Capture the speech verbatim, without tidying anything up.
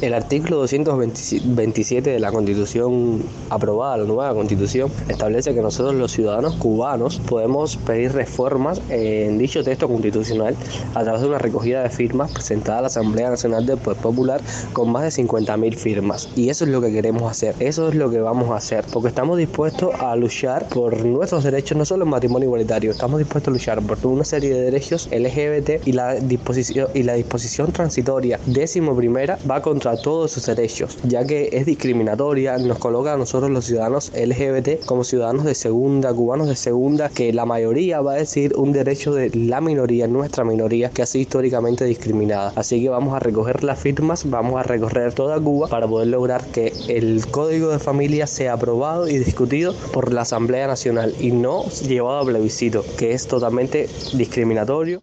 El artículo doscientos veintisiete de la Constitución aprobada, la nueva Constitución, establece que nosotros los ciudadanos cubanos podemos pedir reformas en dicho texto constitucional a través de una recogida de firmas presentada a la Asamblea Nacional del Poder Popular con más de cincuenta mil firmas. Y eso es lo que queremos hacer, eso es lo que vamos a hacer, porque estamos dispuestos a luchar por nuestros derechos, no solo en matrimonio igualitario, estamos dispuestos a luchar por una serie de derechos L G B T y la disposición, y la disposición transitoria décimo primera va contra todos sus derechos, ya que es discriminatoria, nos coloca a nosotros los ciudadanos L G B T como ciudadanos de segunda, cubanos de segunda, que la mayoría va a decir un derecho de la minoría, nuestra minoría, que ha sido históricamente discriminada. Así que vamos a recoger las firmas, vamos a recorrer toda Cuba para poder lograr que el Código de Familia sea aprobado y discutido por la Asamblea Nacional y no llevado a plebiscito, que es totalmente discriminatorio.